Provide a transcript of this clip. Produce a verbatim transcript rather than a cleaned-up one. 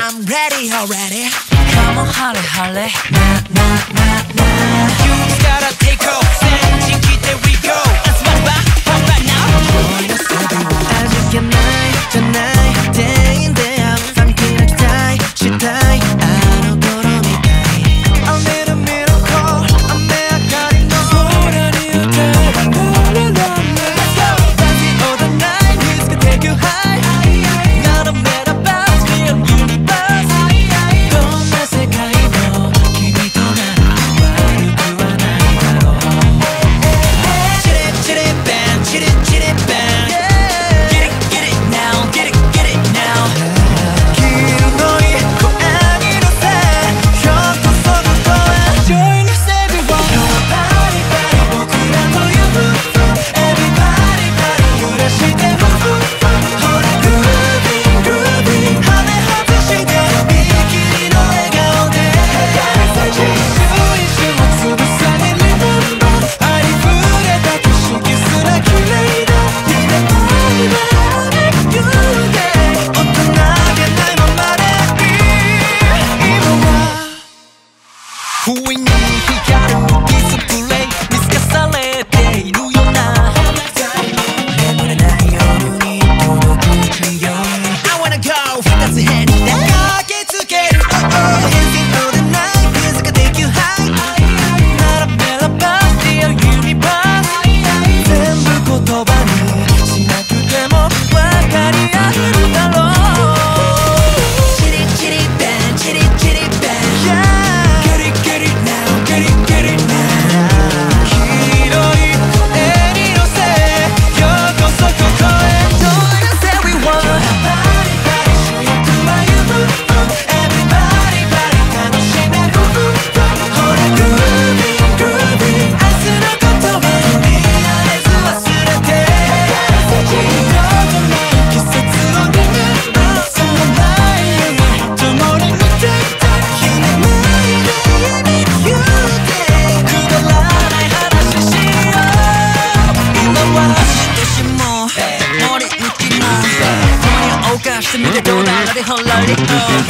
I'm ready already. Come on, holly, holly. Na, na, na, na. You gotta take off. 생진기, there we go. Let's run back, run back now. 아직 옛날, 전날, 때인데 항상 그렇게 다したいあの頃みたい I need a miracle. I'm there, I got it, no. 소란이 웃다 Let's go. Party all the night. Music can take you high. Not a matter about real universe. どんな世界も君となら悪くはないだろう Chitty, chitty, bang, chitty, chitty, bang. Get it, get it now, get it, get it now. 길은 너의 고양이 노새 혀도 쏟을 거야 Join us everyone. Body, body,僕らと呼ぶ Everybody, body, 揺らして Move, move ほら Grooving, grooving 羽外して見切りの笑顔で一瞬も潰される Remember ありふれた景色すら綺麗だ Remember, remember you day 大人げないままでいい今は不意に光るディスプレイ見透かされているよな眠れない夜に届く強い I wanna go 二つ変に駆けつける Dancing all the night, music will take you high Not a better path, dear universe 全部言葉にしなくても分かり合えるだろう Chitty chitty bang chitty chitty bang Yeah Get it get it now get it get it now 広い絵に乗せようこそここへ Join us everyone Body, body 主役は You Everybody, body 楽しめるほら Grooving, grooving 明日のことはとりあえず忘れて二度とない季節を Remember そのない夢共に見ていた夢まで夢 You day くだらない話しよう今は年も森道も共に謳歌してみてどうだろうほらり